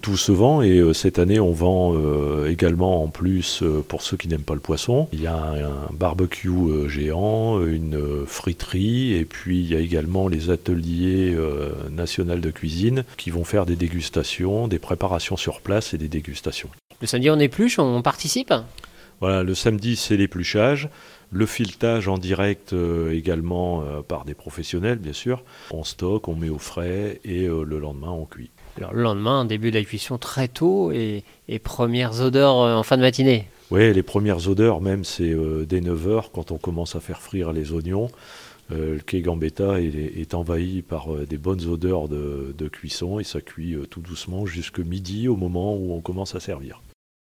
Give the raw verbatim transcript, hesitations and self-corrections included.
Tout se vend et euh, cette année on vend euh, également en plus euh, pour ceux qui n'aiment pas le poisson. Il y a un, un barbecue euh, géant, une euh, friterie et puis il y a également les ateliers euh, nationaux de cuisine qui vont faire des dégustations, des préparations sur place et des dégustations. Le samedi on épluche, on participe ? Voilà, le samedi c'est l'épluchage, le filetage en direct euh, également euh, par des professionnels bien sûr. On stocke, on met au frais et euh, le lendemain on cuit. Alors le lendemain, début de la cuisson très tôt et, et premières odeurs en fin de matinée. Oui, les premières odeurs même, c'est euh, dès neuf heures quand on commence à faire frire les oignons. Euh, le quai Gambetta est, est envahi par euh, des bonnes odeurs de, de cuisson et ça cuit euh, tout doucement jusqu'à midi au moment où on commence à servir.